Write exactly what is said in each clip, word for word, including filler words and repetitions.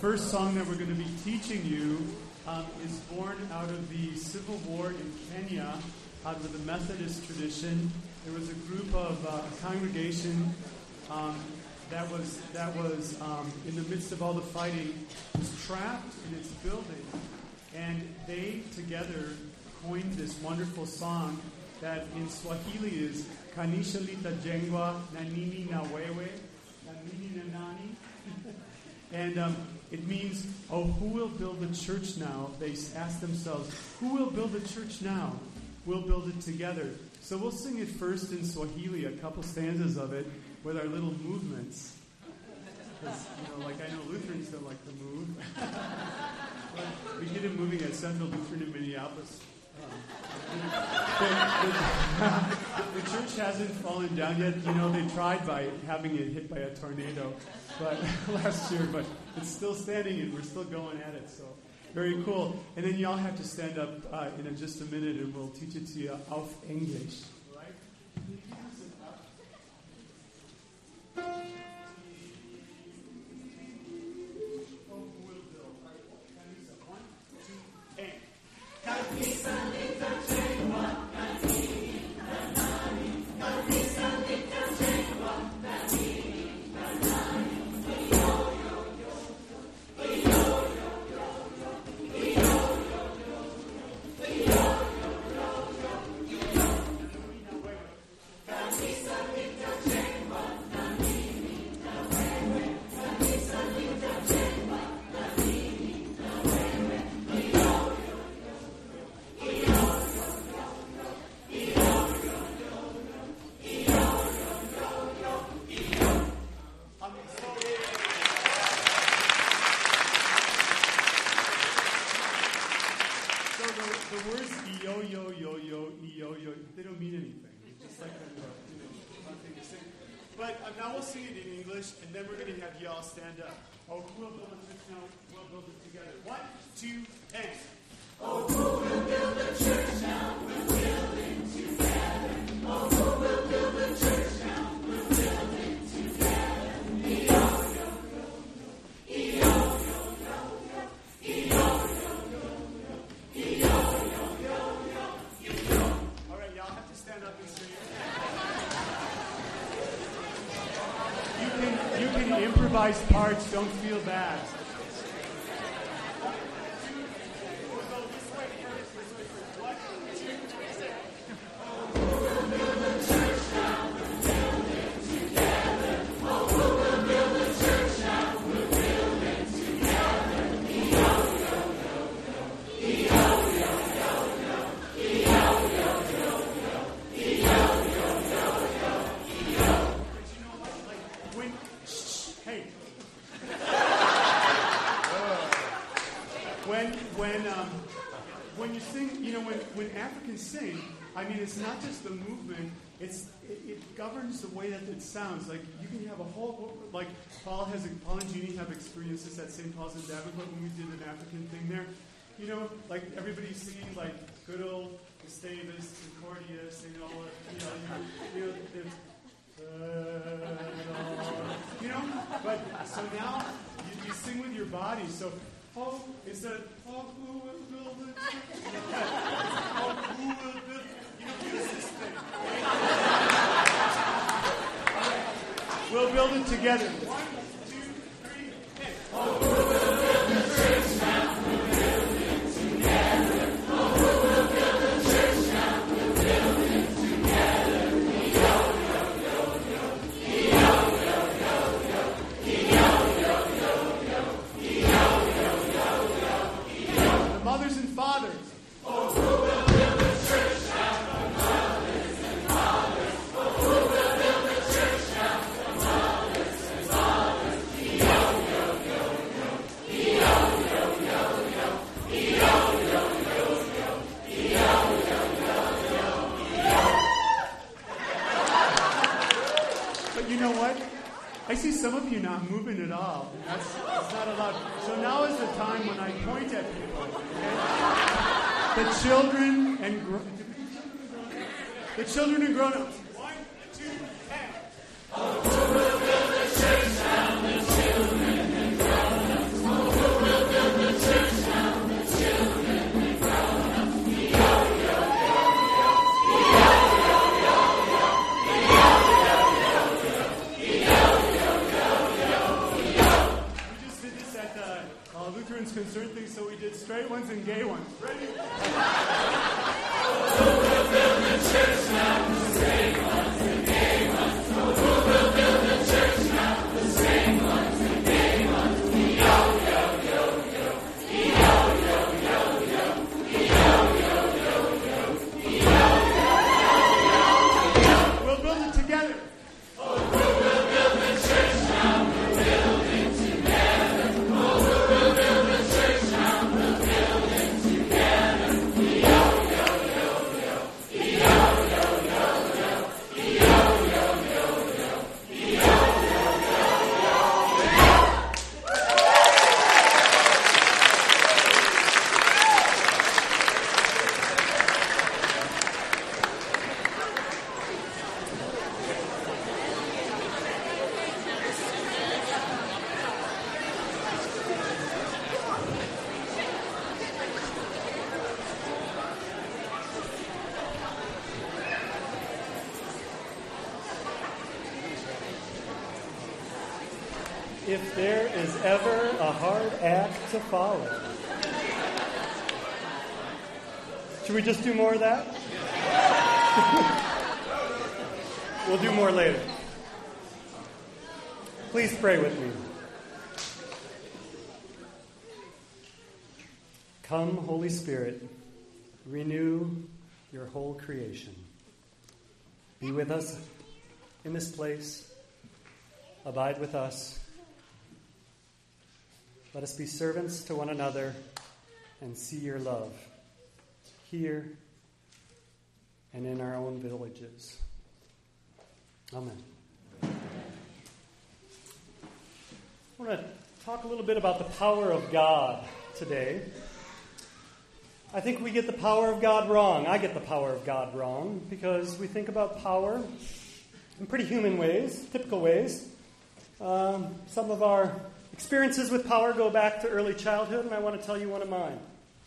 first song that we're going to be teaching you um, is born out of the Civil War in Kenya, out of the Methodist tradition. There was a group of uh, a congregation um, that was that was um, in the midst of all the fighting, was trapped in its building, and they together coined this wonderful song that in Swahili is Kanisha Lita Jengwa Nanini na Wewe Nanini na Nani. And um, it means, oh, who will build the church now? They ask themselves, who will build the church now? We'll build it together. So we'll sing it first in Swahili, a couple stanzas of it, with our little movements. Because, you know, like I know Lutherans don't like to move. But we get it moving at Central Lutheran in Minneapolis. Um, the, the, the church hasn't fallen down yet. You know, they tried by having it hit by a tornado but last year, but it's still standing and we're still going at it. So very cool. And then y'all have to stand up uh, in a, just a minute and we'll teach it to you auf English. Right? And then we're going to have y'all stand up. Oh, who will build the church now? We'll build it together. One, two, and. Oh, who will build the church now? We're building together. Oh, who will build the church now? We're building together. E-O, yo, yo, yo. E-O, yo, yo, yo. E-O, yo, yo, yo. E-O, yo, yo, yo. E-O. All right, y'all have to stand up and sing it. You can improvise parts, don't feel bad. Sing, I mean, it's not just the movement, it's it, it governs the way that it sounds. Like, you can have a whole, like, Paul has, a, Paul and Jeannie have experiences at Saint Paul's in Davenport when we did an African thing there. You know, like, everybody's singing, like, good old Gustavus, Concordia, Saint Olaf, you know, you know, you know, you know, but, so now, you, you sing with your body, so, oh, instead of, oh, who will build it? Oh, who will build it? You know, use this thing. All right. We'll build it together. One, two, three, and. Oh, who will build the church now? We'll build it together. Oh, who will build the church now? We'll build it together. E-O, yo, yo, yo. E-O, yo, yo, yo. E-O, yo, yo, yo. E-O, yo, yo, yo. E-O. The mothers and fathers. Oh, who will build the church now? The mothers and fathers. Oh, who will build the church now? The mothers and fathers. E-O, yo, yo, yo. E-O, yo, yo, yo. E-O, yo, yo, yo. E-O, yo, yo, yo. E-O. But you know what? I see some of you not moving at all. That's, that's not allowed. So now is the time when I point at people. Okay? The children and gro- the children and grown-ups. One, two, and. Oh, who will build the church now? The children and grown-ups. Oh, straight ones and gay ones. Ready? Who will build the church now? The straight ones and gay ones. Who will build the church now? The straight ones and gay ones. Yo, yo, yo, yo. Yo, yo, yo, yo. Yo, yo, yo, yo. Yo, yo, yo, yo. We'll build it together. Oh, who will build the church now? We're building together. Oh, who will build the church now? We're building together. Yo, yo, yo, yo. Yo, yo, yo, yo. Yo, yo, yo, yo. Yo, yo, If there is ever a hard act to follow. Should we just do more of that? We'll do more later. Please pray with me. Come, Holy Spirit, renew your whole creation. Be with us in this place. Abide with us. Let us be servants to one another and see your love here and in our own villages. Amen. I want to talk a little bit about the power of God today. I think we get the power of God wrong. I get the power of God wrong because we think about power in pretty human ways, typical ways. Um, some of our experiences with power go back to early childhood, and I want to tell you one of mine.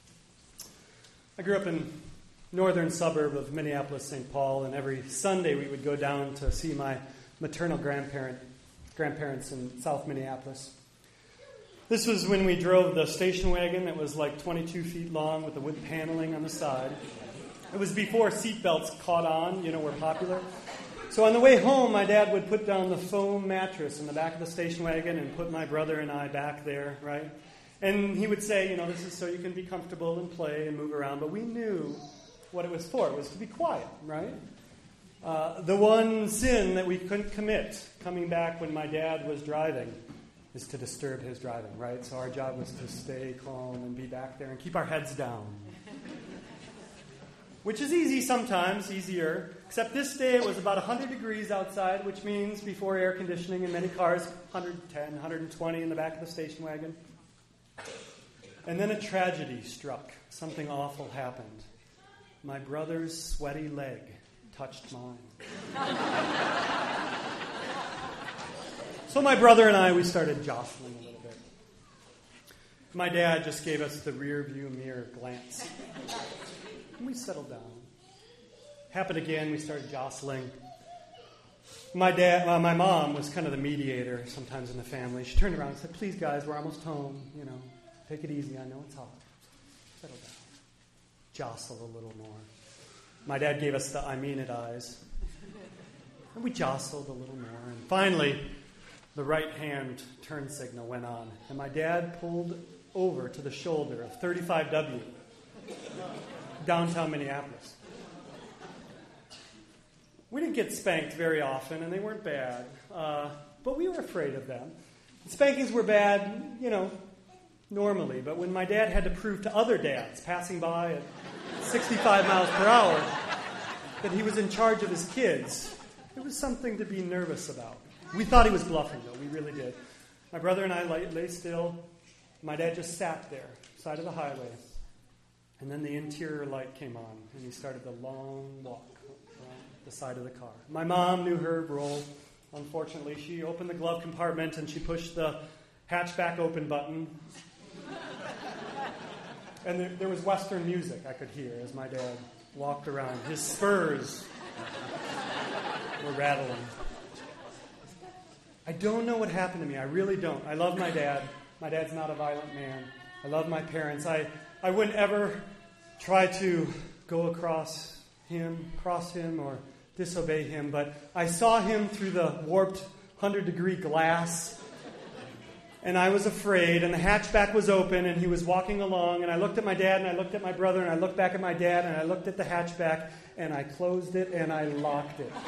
I grew up in northern suburb of Minneapolis, Saint Paul, and every Sunday we would go down to see my maternal grandparent, grandparents in South Minneapolis. This was when we drove the station wagon that was like twenty-two feet long with the wood paneling on the side. It was before seatbelts caught on, you know, were popular. So on the way home, my dad would put down the foam mattress in the back of the station wagon and put my brother and I back there, right? And he would say, you know, this is so you can be comfortable and play and move around. But we knew what it was for. It was to be quiet, right? Uh, the one sin that we couldn't commit coming back when my dad was driving is to disturb his driving, right? So our job was to stay calm and be back there and keep our heads down. Which is easy sometimes, easier. Except this day it was about one hundred degrees outside, which means before air conditioning in many cars, one hundred ten, one hundred twenty in the back of the station wagon. And then a tragedy struck. Something awful happened. My brother's sweaty leg touched mine. So my brother and I, we started jostling a little bit. My dad just gave us the rear view mirror glance. And we settled down. Happened again, we started jostling. My dad, uh, my mom was kind of the mediator sometimes in the family. She turned around and said, please guys, we're almost home. You know, take it easy, I know it's hot. Settle down. Jostle a little more. My dad gave us the I mean it eyes. And we jostled a little more. And finally, the right hand turn signal went on. And my dad pulled over to the shoulder of thirty-five W. Downtown Minneapolis. We didn't get spanked very often, and they weren't bad, uh, but we were afraid of them. Spankings were bad, you know, normally, but when my dad had to prove to other dads passing by at sixty-five miles per hour that he was in charge of his kids, it was something to be nervous about. We thought he was bluffing, though. We really did. My brother and I lay, lay still. My dad just sat there, side of the highway. And then the interior light came on, and he started the long walk around the side of the car. My mom knew her role. Unfortunately, she opened the glove compartment, and she pushed the hatchback open button. And there, there was Western music I could hear as my dad walked around. His spurs were rattling. I don't know what happened to me. I really don't. I love my dad. My dad's not a violent man. I love my parents. I, I wouldn't ever try to go across him, cross him, or disobey him, but I saw him through the warped one hundred degree glass, and I was afraid, and the hatchback was open, and he was walking along, and I looked at my dad, and I looked at my brother, and I looked back at my dad, and I looked at the hatchback, and I closed it, and I locked it.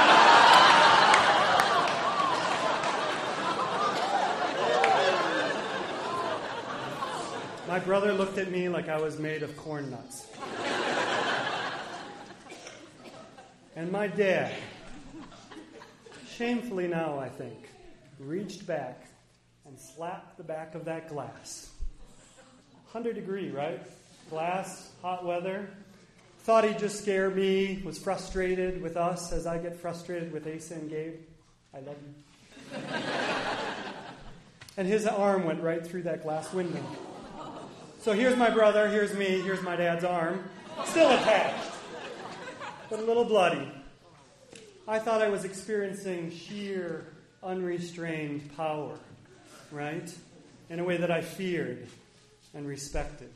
My brother looked at me like I was made of corn nuts. And my dad, shamefully now, I think, reached back and slapped the back of that glass. one hundred degree, right? Glass, hot weather. Thought he'd just scare me, was frustrated with us as I get frustrated with Asa and Gabe. I love you. And his arm went right through that glass window. So here's my brother, here's me, here's my dad's arm, still attached, but a little bloody. I thought I was experiencing sheer, unrestrained power, right? In a way that I feared and respected.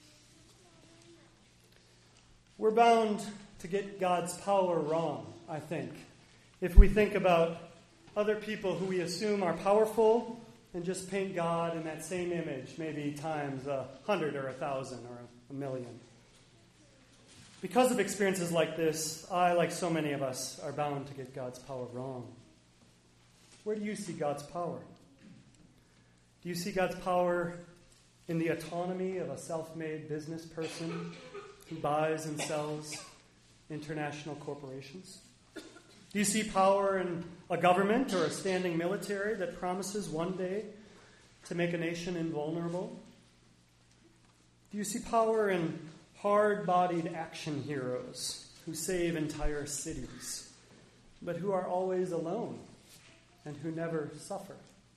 We're bound to get God's power wrong, I think, if we think about other people who we assume are powerful and just paint God in that same image, maybe times a hundred or a thousand or a million. Because of experiences like this, I, like so many of us, are bound to get God's power wrong. Where do you see God's power? Do you see God's power in the autonomy of a self-made business person who buys and sells international corporations? Do you see power in a government or a standing military that promises one day to make a nation invulnerable? Do you see power in hard-bodied action heroes who save entire cities, but who are always alone and who never suffer?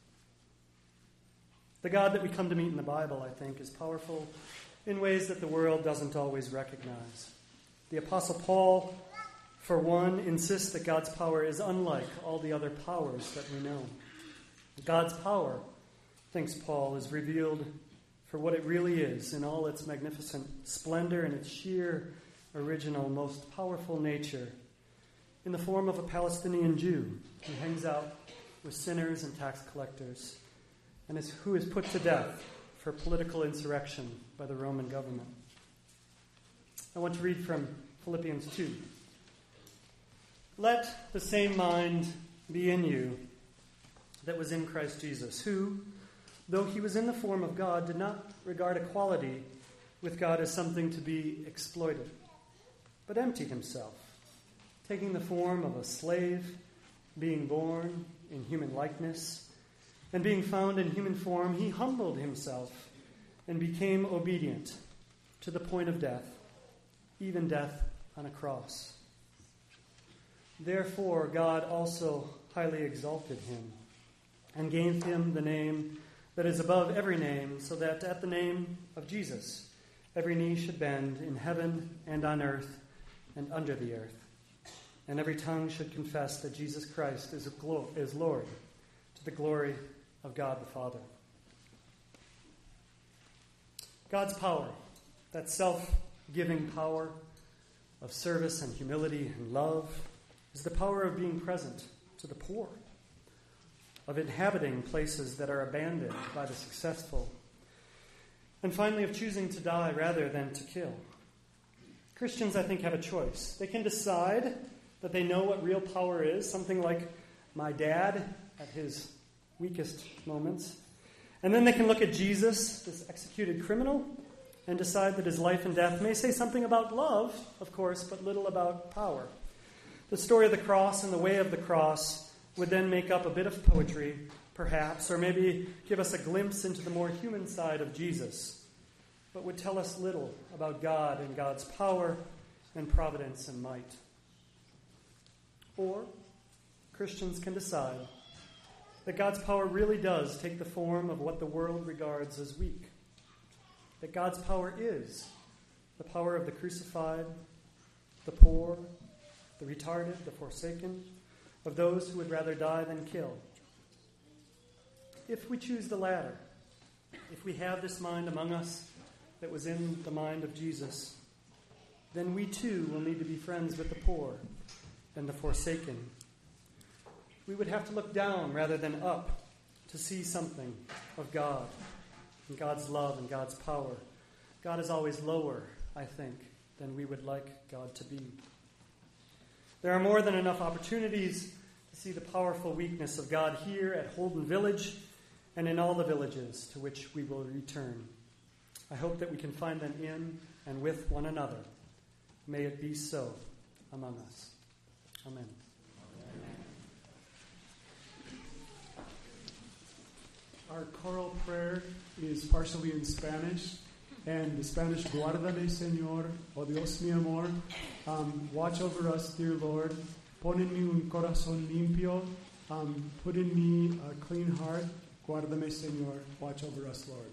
The God that we come to meet in the Bible, I think, is powerful in ways that the world doesn't always recognize. The Apostle Paul, for one, insists that God's power is unlike all the other powers that we know. God's power, thinks Paul, is revealed for what it really is in all its magnificent splendor and its sheer, original, most powerful nature, in the form of a Palestinian Jew who hangs out with sinners and tax collectors, and is, who is put to death for political insurrection by the Roman government. I want to read from Philippians two. Let the same mind be in you that was in Christ Jesus, who, though he was in the form of God, did not regard equality with God as something to be exploited, but emptied himself, taking the form of a slave, being born in human likeness, and being found in human form, he humbled himself and became obedient to the point of death, even death on a cross. Therefore, God also highly exalted him and gave him the name that is above every name, so that at the name of Jesus every knee should bend in heaven and on earth and under the earth, and every tongue should confess that Jesus Christ is, glo- is Lord, to the glory of God the Father. God's power, that self-giving power of service and humility and love, is the power of being present to the poor, of inhabiting places that are abandoned by the successful, and finally of choosing to die rather than to kill. Christians, I think, have a choice. They can decide that they know what real power is, something like my dad at his weakest moments, and then they can look at Jesus, this executed criminal, and decide that his life and death may say something about love, of course, but little about power. The story of the cross and the way of the cross would then make up a bit of poetry, perhaps, or maybe give us a glimpse into the more human side of Jesus, but would tell us little about God and God's power and providence and might. Or Christians can decide that God's power really does take the form of what the world regards as weak, that God's power is the power of the crucified, the poor, the retarded, the forsaken, of those who would rather die than kill. If we choose the latter, If we have this mind among us that was in the mind of Jesus, then we too will need to be friends with the poor and the forsaken. We would have to look down rather than up to see something of God and God's love and God's power. God is always lower, I think, than we would like God to be. There are more than enough opportunities to see the powerful weakness of God here at Holden Village and in all the villages to which we will return. I hope that we can find them in and with one another. May it be so among us. Amen. Amen. Our choral prayer is partially in Spanish, and the Spanish, Guárdame, Señor, oh Dios mi amor, um, watch over us, dear Lord, pon en mí un corazón limpio, um, put in me a clean heart, guárdame, Señor, watch over us, Lord.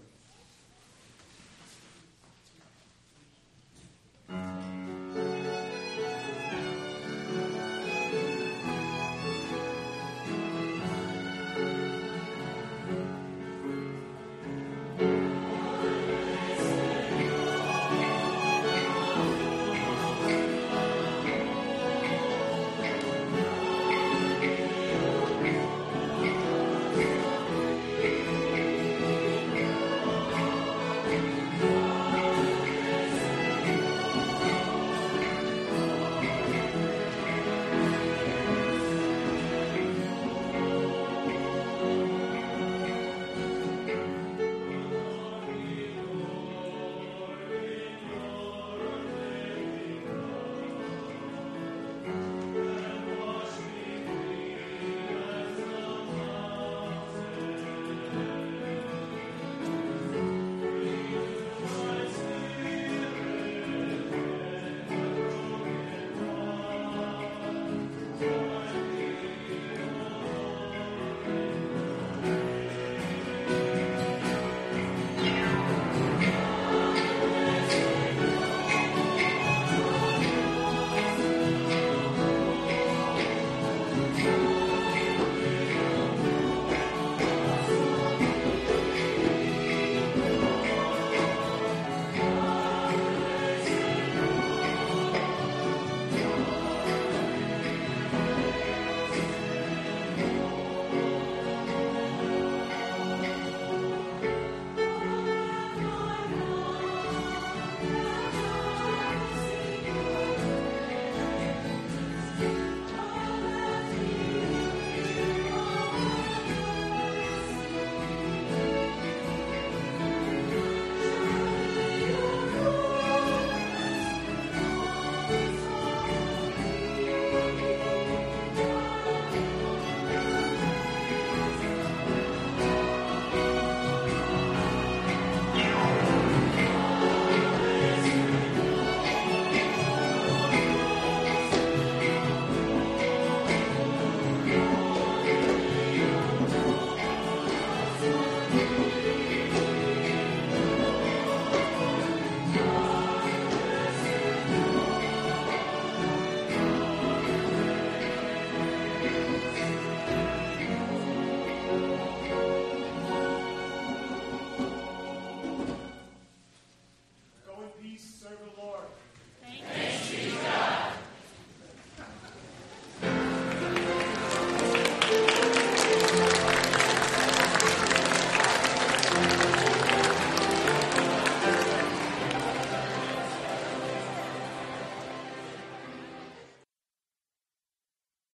Go in peace, serve the Lord. Thank you.